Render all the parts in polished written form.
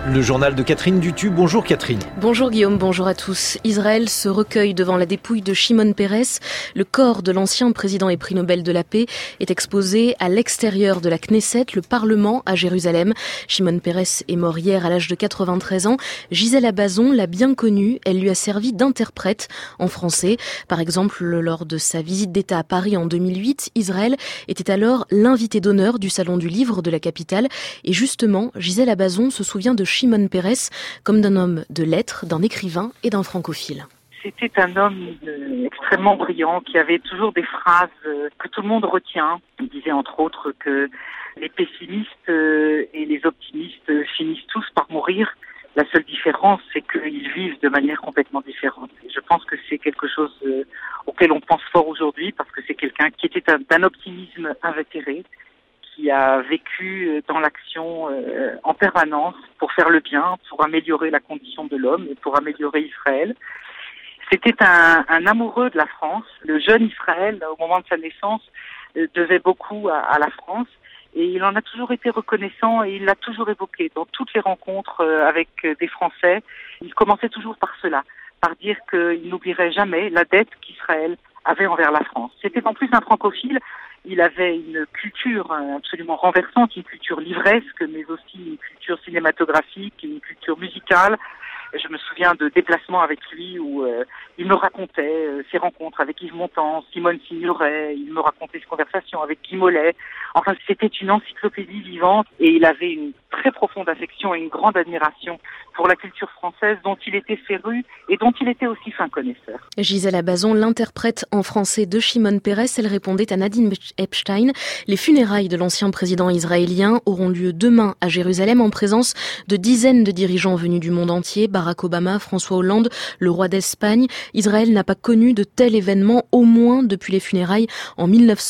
Le journal de Catherine Dutu. Bonjour Catherine. Bonjour Guillaume, bonjour à tous. Israël se recueille devant la dépouille de Shimon Peres. Le corps de l'ancien président et prix Nobel de la paix est exposé à l'extérieur de la Knesset, le Parlement à Jérusalem. Shimon Peres est mort hier à l'âge de 93 ans. Gisèle Abazon l'a bien connue, elle lui a servi d'interprète en français. Par exemple, lors de sa visite d'État à Paris en 2008, Israël était alors l'invité d'honneur du Salon du Livre de la capitale. Et justement, Gisèle Abazon se souvient de Shimon Peres comme d'un homme de lettres, d'un écrivain et d'un francophile. C'était un homme extrêmement brillant qui avait toujours des phrases que tout le monde retient. Il disait entre autres que les pessimistes et les optimistes finissent tous par mourir. La seule différence, c'est qu'ils vivent de manière complètement différente. Et je pense que c'est quelque chose auquel on pense fort aujourd'hui parce que c'est quelqu'un qui était d'un optimisme invétéré, qui a vécu dans l'action en permanence pour faire le bien, pour améliorer la condition de l'homme et pour améliorer Israël. C'était un amoureux de la France. Le jeune Israël, au moment de sa naissance, devait beaucoup à la France et il en a toujours été reconnaissant et il l'a toujours évoqué dans toutes les rencontres avec des Français. Il commençait toujours par cela, par dire qu'il n'oublierait jamais la dette qu'Israël avait envers la France. C'était en plus un francophile. Il avait une culture absolument renversante, une culture livresque, mais aussi une culture cinématographique, une culture musicale. Je me souviens de déplacements avec lui où il me racontait ses rencontres avec Yves Montand, Simone Signoret, il me racontait ses conversations avec Guy Mollet. Enfin, c'était une encyclopédie vivante et il avait une très profonde affection et une grande admiration pour la culture française dont il était féru et dont il était aussi fin connaisseur. Gisèle Abazon, l'interprète en français de Shimon Peres, elle répondait à Nadine Epstein. Les funérailles de l'ancien président israélien auront lieu demain à Jérusalem en présence de dizaines de dirigeants venus du monde entier. Barack Obama, François Hollande, le roi d'Espagne. Israël n'a pas connu de tel événement, au moins depuis les funérailles en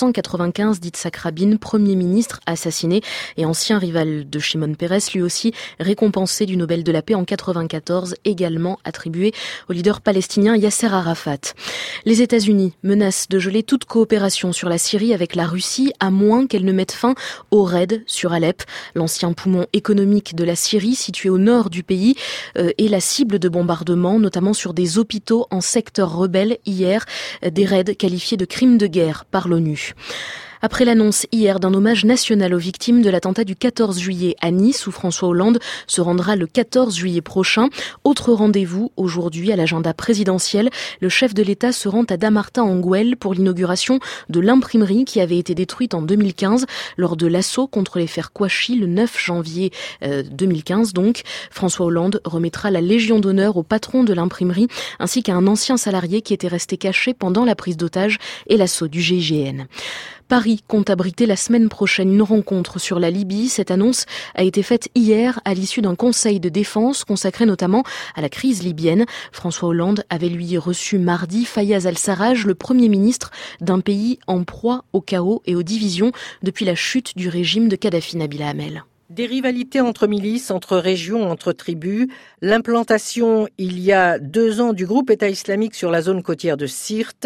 1995 d'Yitzhak Rabin, premier ministre assassiné et ancien rival de Shimon Peres, lui aussi récompensé du Nobel de la paix en 1994, également attribué au leader palestinien Yasser Arafat. Les États-Unis menacent de geler toute coopération sur la Syrie avec la Russie, à moins qu'elle ne mette fin aux raids sur Alep, l'ancien poumon économique de la Syrie situé au nord du pays, et la cible de bombardements, notamment sur des hôpitaux en secteur rebelle hier, des raids qualifiés de crimes de guerre par l'ONU. Après l'annonce hier d'un hommage national aux victimes de l'attentat du 14 juillet à Nice, où François Hollande se rendra le 14 juillet prochain. Autre rendez-vous aujourd'hui à l'agenda présidentiel. Le chef de l'État se rend à Dammartin-en-Goële pour l'inauguration de l'imprimerie qui avait été détruite en 2015 lors de l'assaut contre les frères Kouachi le 9 janvier 2015. Donc, François Hollande remettra la Légion d'honneur au patron de l'imprimerie ainsi qu'à un ancien salarié qui était resté caché pendant la prise d'otage et l'assaut du GIGN. Paris compte abriter la semaine prochaine une rencontre sur la Libye. Cette annonce a été faite hier à l'issue d'un conseil de défense consacré notamment à la crise libyenne. François Hollande avait lui reçu mardi Fayez al-Sarraj, le Premier ministre d'un pays en proie au chaos et aux divisions depuis la chute du régime de Kadhafi. Nabila Hamel. Des rivalités entre milices, entre régions, entre tribus. L'implantation, il y a 2 ans, du groupe État islamique sur la zone côtière de Sirte.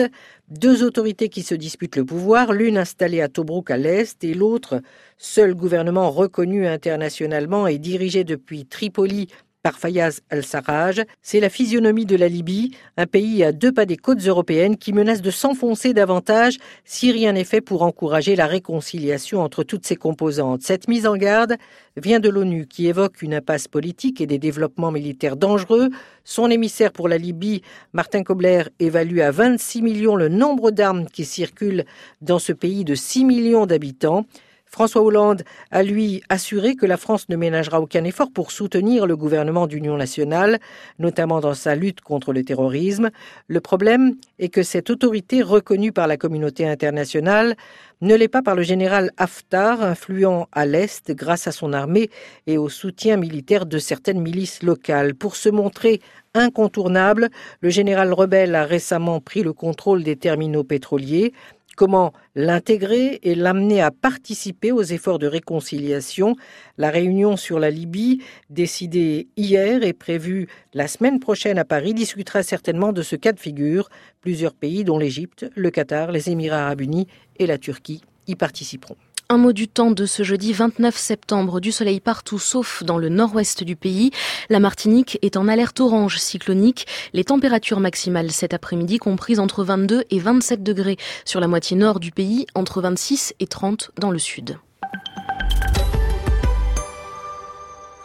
2 autorités qui se disputent le pouvoir, l'une installée à Tobrouk à l'est et l'autre, seul gouvernement reconnu internationalement et dirigé depuis Tripoli par Fayez al-Sarraj. C'est la physionomie de la Libye, un pays à 2 pas des côtes européennes qui menace de s'enfoncer davantage si rien n'est fait pour encourager la réconciliation entre toutes ses composantes. Cette mise en garde vient de l'ONU qui évoque une impasse politique et des développements militaires dangereux. Son émissaire pour la Libye, Martin Kobler, évalue à 26 millions le nombre d'armes qui circulent dans ce pays de 6 millions d'habitants. François Hollande a, lui, assuré que la France ne ménagera aucun effort pour soutenir le gouvernement d'union nationale, notamment dans sa lutte contre le terrorisme. Le problème est que cette autorité reconnue par la communauté internationale ne l'est pas par le général Haftar, influent à l'Est grâce à son armée et au soutien militaire de certaines milices locales. Pour se montrer incontournable, le général rebelle a récemment pris le contrôle des terminaux pétroliers. Comment l'intégrer et l'amener à participer aux efforts de réconciliation? La réunion sur la Libye, décidée hier et prévue la semaine prochaine à Paris, discutera certainement de ce cas de figure. Plusieurs pays, dont l'Égypte, le Qatar, les Émirats arabes unis et la Turquie, y participeront. Un mot du temps de ce jeudi 29 septembre. Du soleil partout sauf dans le nord-ouest du pays. La Martinique est en alerte orange cyclonique. Les températures maximales cet après-midi comprises entre 22 et 27 degrés sur la moitié nord du pays, entre 26 et 30 dans le sud.